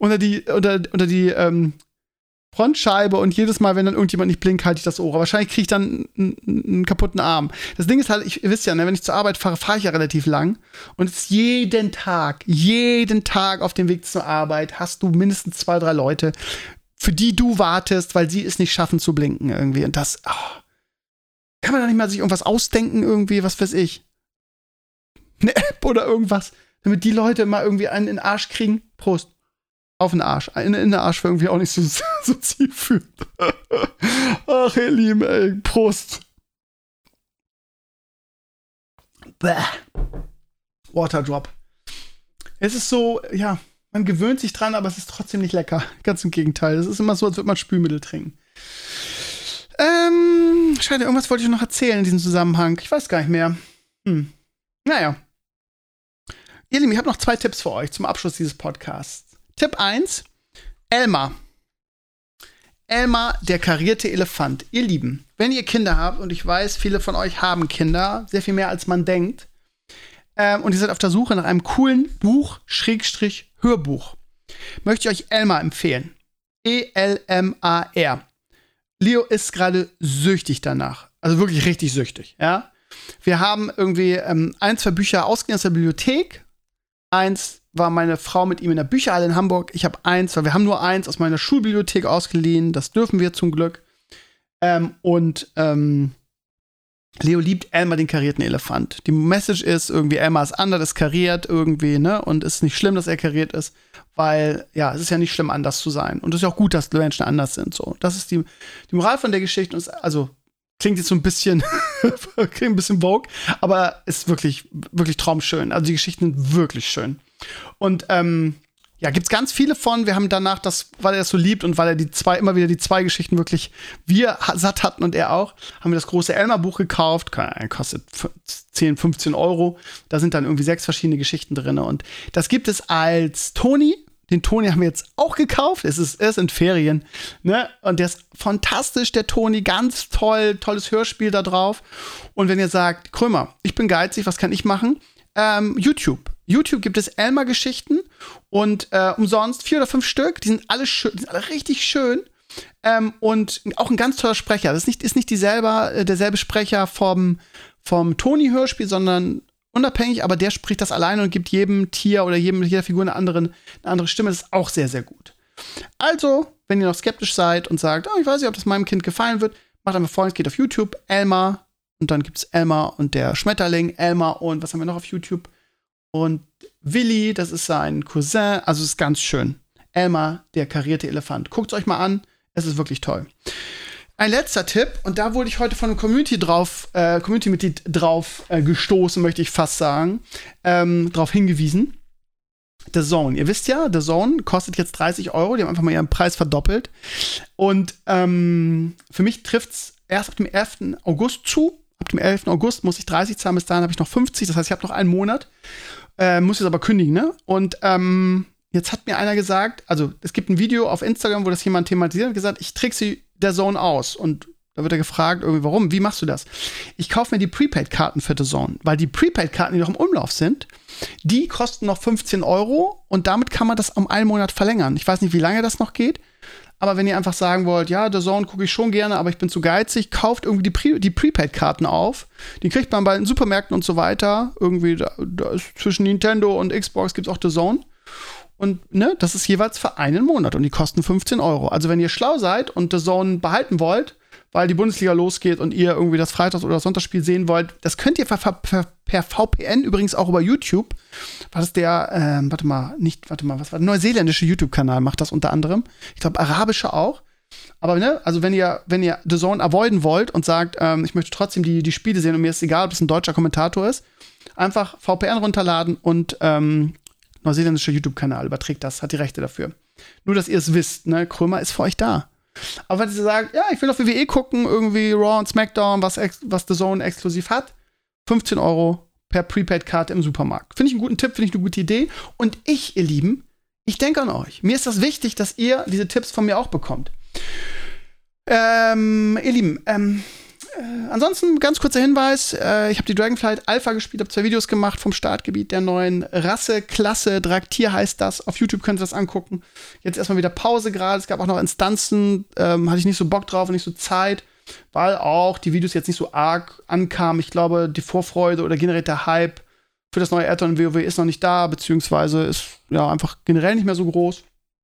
die Frontscheibe und jedes Mal, wenn dann irgendjemand nicht blinkt, halte ich das Ohr. Wahrscheinlich kriege ich dann einen kaputten Arm. Das Ding ist halt, ihr wisst ja, ne, wenn ich zur Arbeit fahre, fahre ich ja relativ lang. Und es ist jeden Tag auf dem Weg zur Arbeit hast du mindestens 2, 3 Leute, für die du wartest, weil sie es nicht schaffen zu blinken irgendwie. Und das, kann man da nicht mal sich irgendwas ausdenken irgendwie, was weiß ich. Eine App oder irgendwas, damit die Leute mal irgendwie einen in den Arsch kriegen. Prost. Auf den Arsch. In den Arsch wäre irgendwie auch nicht so zielführend. Ach, ihr Lieben, ey. Prost. Bäh. Waterdrop. Es ist so, ja, man gewöhnt sich dran, aber es ist trotzdem nicht lecker. Ganz im Gegenteil. Es ist immer so, als würde man Spülmittel trinken. Schade, irgendwas wollte ich noch erzählen in diesem Zusammenhang. Ich weiß gar nicht mehr. Naja. Ihr Lieben, ich habe noch 2 Tipps für euch zum Abschluss dieses Podcasts. Tipp 1, Elmar. Elmar, der karierte Elefant. Ihr Lieben, wenn ihr Kinder habt, und ich weiß, viele von euch haben Kinder, sehr viel mehr als man denkt, und ihr seid auf der Suche nach einem coolen Buch, Hörbuch, möchte ich euch Elmar empfehlen. ELMAR. Leo ist gerade süchtig danach. Also wirklich richtig süchtig, ja. Wir haben irgendwie 1, 2 Bücher ausgeliehen aus der Bibliothek. 1 war meine Frau mit ihm in der Bücherhalle in Hamburg. Ich habe 1, weil wir haben nur 1 aus meiner Schulbibliothek ausgeliehen. Das dürfen wir zum Glück. Leo liebt Elmar, den karierten Elefant. Die Message ist irgendwie, Elmar ist anders, ist kariert irgendwie, ne? Und es ist nicht schlimm, dass er kariert ist, weil, ja, es ist ja nicht schlimm, anders zu sein. Und es ist ja auch gut, dass Menschen anders sind, so. Das ist die Moral von der Geschichte. Also, klingt jetzt so ein bisschen, vogue, aber ist wirklich, wirklich traumschön. Also die Geschichten sind wirklich schön. Und ja, gibt's ganz viele von. Wir haben danach weil er das so liebt und weil er immer wieder die 2 Geschichten wirklich wir satt hatten und er auch, haben wir das große Elmar-Buch gekauft. Kostet 10, 15 Euro. Da sind dann irgendwie 6 verschiedene Geschichten drin. Und das gibt es als Toni. Den Toni haben wir jetzt auch gekauft. Er ist in Ferien, ne? Und der ist fantastisch, der Toni. Ganz toll, tolles Hörspiel da drauf. Und wenn ihr sagt, Krömer, ich bin geizig, was kann ich machen? YouTube. YouTube gibt es Elmar-Geschichten und umsonst 4 oder 5 Stück. Die sind alle schön, die sind alle richtig schön. Und auch ein ganz toller Sprecher. Das ist nicht derselbe Sprecher vom Toni-Hörspiel, sondern unabhängig, aber der spricht das alleine und gibt jedem Tier oder jeder Figur eine andere Stimme. Das ist auch sehr, sehr gut. Also, wenn ihr noch skeptisch seid und sagt, ich weiß nicht, ob das meinem Kind gefallen wird, macht einfach Folgendes, geht auf YouTube, Elmar, Und dann gibt's Elmar und der Schmetterling, Elmar und was haben wir noch auf YouTube? Und Willi, das ist sein Cousin. Also es ist ganz schön. Elmar, der karierte Elefant. Guckt's euch mal an. Es ist wirklich toll. Ein letzter Tipp, und da wurde ich heute von einem Community-Mitglied drauf gestoßen, möchte ich fast sagen, drauf hingewiesen. The Zone. Ihr wisst ja, The Zone kostet jetzt 30 €. Die haben einfach mal ihren Preis verdoppelt. Und für mich trifft's erst ab dem 11. August zu. Ab dem 11. August muss ich 30 zahlen, bis dahin habe ich noch 50. Das heißt, ich habe noch einen Monat. Muss jetzt aber kündigen, ne? Und jetzt hat mir einer gesagt, also es gibt ein Video auf Instagram, wo das jemand thematisiert und gesagt, ich trickse der Zone aus. Und da wird er gefragt, irgendwie, warum? Wie machst du das? Ich kaufe mir die Prepaid-Karten für The Zone, weil die Prepaid-Karten, die noch im Umlauf sind, die kosten noch 15 € und damit kann man das um einen Monat verlängern. Ich weiß nicht, wie lange das noch geht, aber wenn ihr einfach sagen wollt, ja, The Zone gucke ich schon gerne, aber ich bin zu geizig, kauft irgendwie die Prepaid-Karten auf. Die kriegt man bei den Supermärkten und so weiter. Irgendwie, da ist zwischen Nintendo und Xbox gibt es auch The Zone. Und ne, das ist jeweils für einen Monat und die kosten 15 €. Also wenn ihr schlau seid und The Zone behalten wollt, weil die Bundesliga losgeht und ihr irgendwie das Freitags- oder Sonntagsspiel sehen wollt, das könnt ihr per VPN übrigens auch über YouTube. Was ist der, was war der neuseeländische YouTube-Kanal, macht das unter anderem. Ich glaube, arabische auch. Aber ne, also wenn ihr The Zone avoiden wollt und sagt, ich möchte trotzdem die Spiele sehen und mir ist egal, ob es ein deutscher Kommentator ist, einfach VPN runterladen und neuseeländischer YouTube-Kanal überträgt das, hat die Rechte dafür. Nur, dass ihr es wisst, ne, Krömer ist für euch da. Aber wenn ihr sagt, ja, ich will auf WWE gucken, irgendwie Raw und SmackDown, was The Zone exklusiv hat, 15 € per Prepaid-Karte im Supermarkt. Finde ich einen guten Tipp, finde ich eine gute Idee. Und ich, ihr Lieben, ich denke an euch. Mir ist das wichtig, dass ihr diese Tipps von mir auch bekommt. Ihr Lieben, ansonsten ganz kurzer Hinweis, ich habe die Dragonflight Alpha gespielt, habe 2 Videos gemacht vom Startgebiet der neuen Rasse-Klasse, Draktyr heißt das, auf YouTube könnt ihr das angucken. Jetzt erstmal wieder Pause gerade, es gab auch noch Instanzen, hatte ich nicht so Bock drauf und nicht so Zeit, weil auch die Videos jetzt nicht so arg ankamen. Ich glaube, die Vorfreude oder generell der Hype für das neue Add-on WoW ist noch nicht da, beziehungsweise ist ja einfach generell nicht mehr so groß.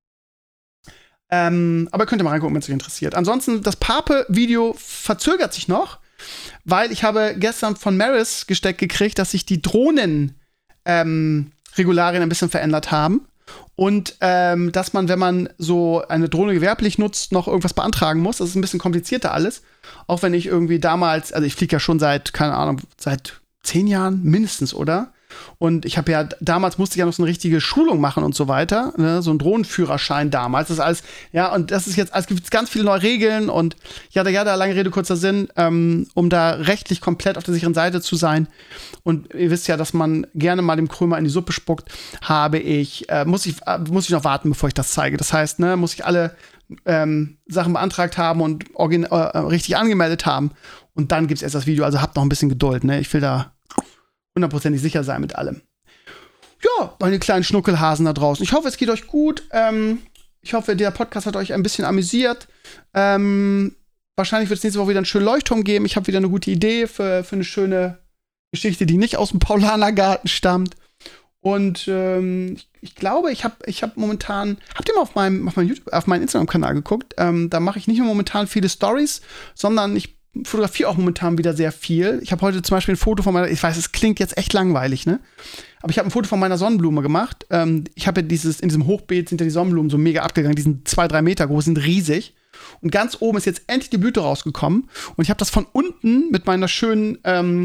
Aber könnt ihr mal reingucken, wenn es euch interessiert. Ansonsten, das Pape-Video verzögert sich noch, weil ich habe gestern von Maris gesteckt gekriegt, dass sich die Drohnen Regularien ein bisschen verändert haben. Und dass man, wenn man so eine Drohne gewerblich nutzt, noch irgendwas beantragen muss. Das ist ein bisschen komplizierter alles. Auch wenn ich irgendwie damals, also ich fliege ja schon seit, keine Ahnung, seit 10 Jahren mindestens, oder? Und ich habe ja, damals musste ich ja noch so eine richtige Schulung machen und so weiter, ne? So ein Drohnenführerschein damals, das ist alles, ja, und das ist jetzt, es gibt ganz viele neue Regeln und ja, lange Rede, kurzer Sinn, um da rechtlich komplett auf der sicheren Seite zu sein. Und ihr wisst ja, dass man gerne mal dem Krömer in die Suppe spuckt, muss ich noch warten, bevor ich das zeige. Das heißt, ne, muss ich alle Sachen beantragt haben und richtig angemeldet haben und dann gibt's erst das Video, also habt noch ein bisschen Geduld, ne, ich will da 100% sicher sein mit allem. Ja, meine kleinen Schnuckelhasen da draußen. Ich hoffe, es geht euch gut. Ich hoffe, der Podcast hat euch ein bisschen amüsiert. Wahrscheinlich wird es nächste Woche wieder einen schönen Leuchtturm geben. Ich habe wieder eine gute Idee für eine schöne Geschichte, die nicht aus dem Paulanergarten stammt. Und ich glaube, ich hab momentan, habt ihr mal auf meinen Instagram-Kanal geguckt? Da mache ich nicht nur momentan viele Stories, sondern ich fotografiere auch momentan wieder sehr viel. Ich habe heute zum Beispiel ein Foto von meiner, ich weiß, es klingt jetzt echt langweilig, ne? Aber ich habe ein Foto von meiner Sonnenblume gemacht. Ich habe ja in diesem Hochbeet sind ja die Sonnenblumen so mega abgegangen, die sind 2-3 Meter groß, sind riesig. Und ganz oben ist jetzt endlich die Blüte rausgekommen. Und ich habe das von unten mit meiner schönen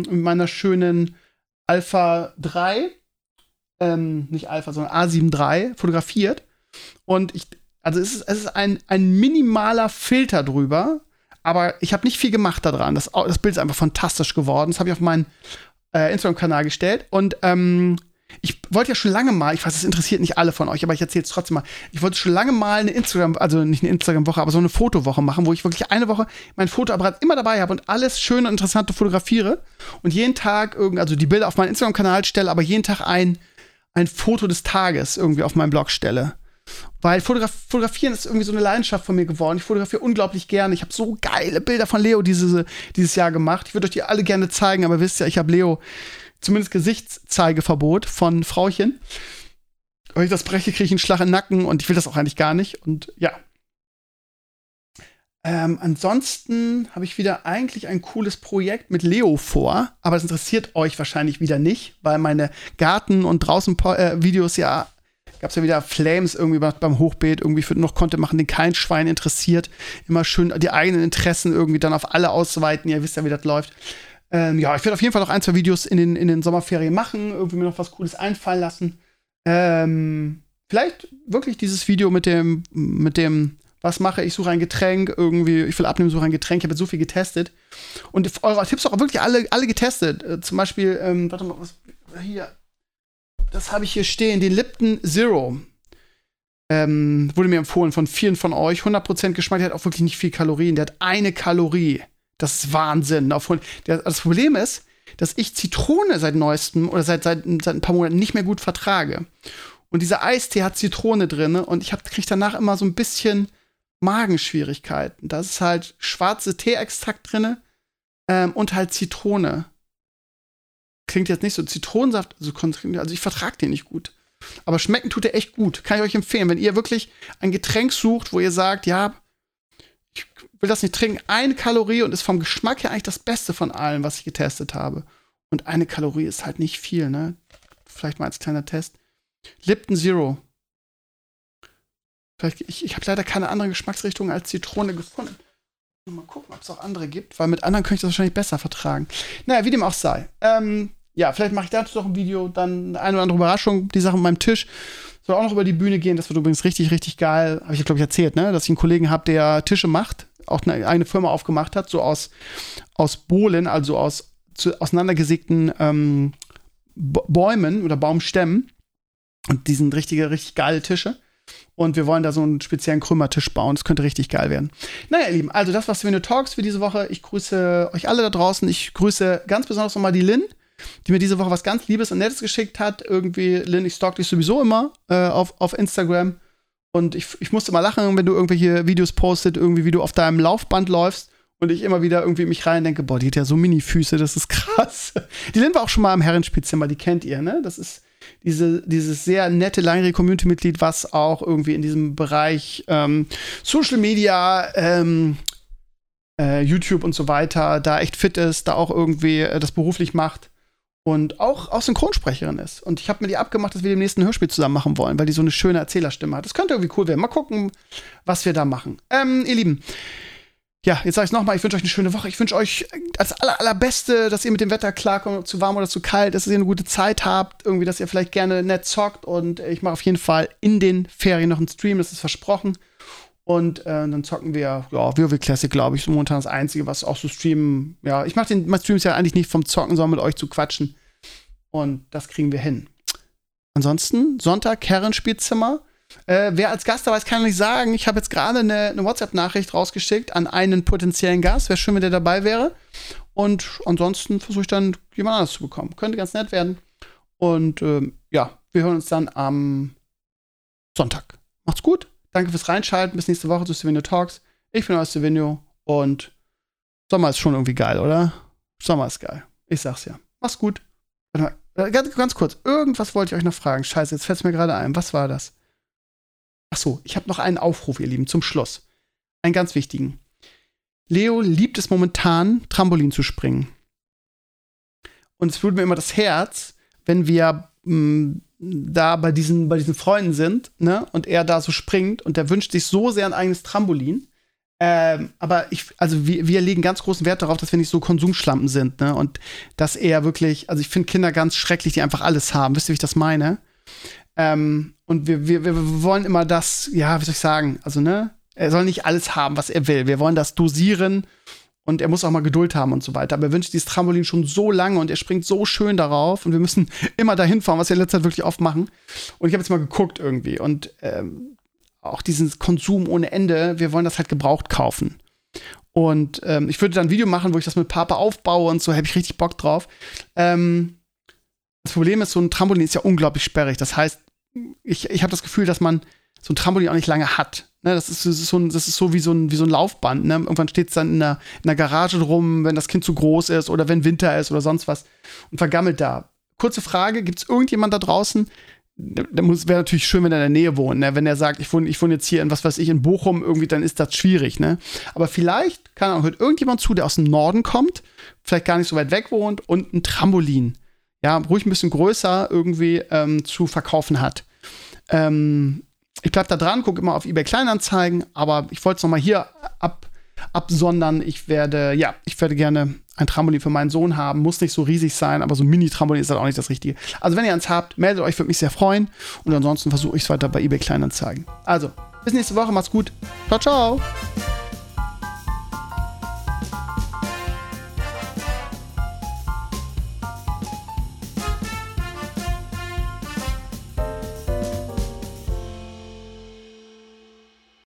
Alpha 3, nicht Alpha, sondern A7 III fotografiert. Und es ist ein minimaler Filter drüber. Aber ich habe nicht viel gemacht daran. Das Bild ist einfach fantastisch geworden. Das habe ich auf meinen Instagram-Kanal gestellt. Und ich wollte ja schon lange mal, ich weiß, das interessiert nicht alle von euch, aber ich erzähle es trotzdem mal. Ich wollte schon lange mal also nicht eine Instagram-Woche, aber so eine Fotowoche machen, wo ich wirklich eine Woche mein Fotoapparat immer dabei habe und alles schöne und interessante fotografiere. Und jeden Tag also die Bilder auf meinen Instagram-Kanal stelle, aber jeden Tag ein Foto des Tages irgendwie auf meinem Blog stelle. Weil Fotografieren ist irgendwie so eine Leidenschaft von mir geworden. Ich fotografiere unglaublich gerne. Ich habe so geile Bilder von Leo dieses Jahr gemacht. Ich würde euch die alle gerne zeigen, aber wisst ja, ich habe Leo zumindest Gesichtszeigeverbot von Frauchen. Wenn ich das breche, kriege ich einen Schlag in den Nacken und ich will das auch eigentlich gar nicht. Und ja. Ansonsten habe ich wieder eigentlich ein cooles Projekt mit Leo vor, aber das interessiert euch wahrscheinlich wieder nicht, weil meine Garten- und Draußen-Videos gab es ja wieder Flames irgendwie beim Hochbeet, irgendwie für noch Content machen, den kein Schwein interessiert. Immer schön die eigenen Interessen irgendwie dann auf alle ausweiten. Ihr wisst ja, wie das läuft. Ich werde auf jeden Fall noch 1, 2 Videos in den Sommerferien machen, irgendwie mir noch was Cooles einfallen lassen. Vielleicht wirklich dieses Video mit dem was mache ich, suche ein Getränk, irgendwie, ich will abnehmen, suche ein Getränk, ich habe jetzt so viel getestet. Und eure Tipps auch wirklich alle getestet. Zum Beispiel, warte mal, was hier, das habe ich hier stehen, den Lipton Zero. Wurde mir empfohlen von vielen von euch. 100% Geschmack, der hat auch wirklich nicht viel Kalorien. Der hat 1 Kalorie. Das ist Wahnsinn. Das Problem ist, dass ich Zitrone seit neuestem oder seit ein paar Monaten nicht mehr gut vertrage. Und dieser Eistee hat Zitrone drin und kriege danach immer so ein bisschen Magenschwierigkeiten. Da ist halt schwarze Teeextrakt drin und halt Zitrone. Klingt jetzt nicht so Zitronensaft, also ich vertrage den nicht gut. Aber schmecken tut der echt gut. Kann ich euch empfehlen, wenn ihr wirklich ein Getränk sucht, wo ihr sagt, ja, ich will das nicht trinken, 1 Kalorie und ist vom Geschmack her eigentlich das Beste von allem, was ich getestet habe. Und 1 Kalorie ist halt nicht viel, ne? Vielleicht mal als kleiner Test. Lipton Zero. Ich habe leider keine andere Geschmacksrichtung als Zitrone gefunden. Mal gucken, ob es auch andere gibt, weil mit anderen könnte ich das wahrscheinlich besser vertragen. Naja, wie dem auch sei. Vielleicht mache ich dazu noch ein Video, dann eine oder andere Überraschung, die Sache mit meinem Tisch. Soll auch noch über die Bühne gehen, das wird übrigens richtig, richtig geil. Habe ich ja, glaube ich, erzählt, ne? Dass ich einen Kollegen habe, der Tische macht, auch eine eigene Firma aufgemacht hat, so aus Bohlen, also aus auseinandergesägten Bäumen oder Baumstämmen. Und die sind richtig geile Tische. Und wir wollen da so einen speziellen Krümmertisch bauen. Das könnte richtig geil werden. Naja, ihr Lieben, also das war's für Talks für diese Woche. Ich grüße euch alle da draußen. Ich grüße ganz besonders nochmal die Lynn, die mir diese Woche was ganz Liebes und Nettes geschickt hat. Irgendwie, Lynn, ich stalk dich sowieso immer auf Instagram. Und ich musste mal lachen, wenn du irgendwelche Videos postet, irgendwie wie du auf deinem Laufband läufst. Und ich immer wieder irgendwie mich rein denke, boah, die hat ja so Mini-Füße, das ist krass. Die Lynn war auch schon mal im Herrenspielzimmer, die kennt ihr, ne? Das ist dieses sehr nette, langjährige Community-Mitglied, was auch irgendwie in diesem Bereich Social Media, YouTube und so weiter da echt fit ist, da auch irgendwie das beruflich macht und auch Synchronsprecherin ist. Und ich habe mir die abgemacht, dass wir demnächst ein Hörspiel zusammen machen wollen, weil die so eine schöne Erzählerstimme hat. Das könnte irgendwie cool werden. Mal gucken, was wir da machen. Ihr Lieben, ja, jetzt sage ich nochmal, ich wünsche euch eine schöne Woche. Ich wünsche euch das allerbeste, dass ihr mit dem Wetter klarkommt, zu warm oder zu kalt, dass ihr eine gute Zeit habt, irgendwie, dass ihr vielleicht gerne nett zockt. Und ich mache auf jeden Fall in den Ferien noch einen Stream, das ist versprochen. Und dann zocken wir, WoW Classic, glaube ich, so momentan das Einzige, was auch so streamen. Ja, ich mache meine Streams ja eigentlich nicht vom Zocken, sondern mit euch zu quatschen. Und das kriegen wir hin. Ansonsten, Sonntag, Herrenspielzimmer. Wer als Gast dabei ist, kann ich nicht sagen. Ich habe jetzt gerade eine WhatsApp-Nachricht rausgeschickt an einen potenziellen Gast. Wäre schön, wenn der dabei wäre. Und ansonsten versuche ich dann jemand anderes zu bekommen. Könnte ganz nett werden. Und wir hören uns dann am Sonntag. Macht's gut. Danke fürs Reinschalten. Bis nächste Woche zu Stevenio Talks. Ich bin euer Stevenio und Sommer ist schon irgendwie geil, oder? Sommer ist geil. Ich sag's ja. Macht's gut. Warte mal. Ganz kurz. Irgendwas wollte ich euch noch fragen. Scheiße, jetzt fällt's mir gerade ein. Was war das? Ach so, ich habe noch einen Aufruf, ihr Lieben, zum Schluss. Einen ganz wichtigen. Leo liebt es momentan, Trampolin zu springen. Und es blutet mir immer das Herz, wenn wir da bei diesen Freunden sind, ne, und er da so springt und der wünscht sich so sehr ein eigenes Trampolin. Aber wir legen ganz großen Wert darauf, dass wir nicht so Konsumschlampen sind, ne, und dass er wirklich, also ich finde Kinder ganz schrecklich, die einfach alles haben. Wisst ihr, wie ich das meine? Und wir wollen immer das, ja, wie soll ich sagen, also, ne, er soll nicht alles haben, was er will. Wir wollen das dosieren und er muss auch mal Geduld haben und so weiter. Aber er wünscht dieses Trampolin schon so lange und er springt so schön darauf und wir müssen immer dahin fahren, was wir in letzter Zeit wirklich oft machen. Und ich habe jetzt mal geguckt irgendwie und auch diesen Konsum ohne Ende, wir wollen das halt gebraucht kaufen. Und ich würde dann ein Video machen, wo ich das mit Papa aufbaue und so, habe ich richtig Bock drauf. Das Problem ist, so ein Trampolin ist ja unglaublich sperrig. Das heißt, ich habe das Gefühl, dass man so ein Trampolin auch nicht lange hat. Ne, das ist so wie so ein Laufband. Ne? Irgendwann steht es dann in der Garage drum, wenn das Kind zu groß ist oder wenn Winter ist oder sonst was und vergammelt da. Kurze Frage, gibt es irgendjemand da draußen, wäre natürlich schön, wenn er in der Nähe wohnt. Ne? Wenn er sagt, ich wohne jetzt hier in, was weiß ich, in Bochum, irgendwie, dann ist das schwierig. Ne? Aber vielleicht hört irgendjemand zu, der aus dem Norden kommt, vielleicht gar nicht so weit weg wohnt und ein Trampolin, ja, ruhig ein bisschen größer irgendwie zu verkaufen hat. Ich bleib da dran, gucke immer auf eBay Kleinanzeigen, aber ich wollte es nochmal hier absondern. Ich werde gerne ein Trampolin für meinen Sohn haben. Muss nicht so riesig sein, aber so ein Mini-Trampolin ist halt auch nicht das Richtige. Also wenn ihr eins habt, meldet euch, würde mich sehr freuen. Und ansonsten versuche ich es weiter bei eBay Kleinanzeigen. Also, bis nächste Woche, macht's gut. Ciao, ciao.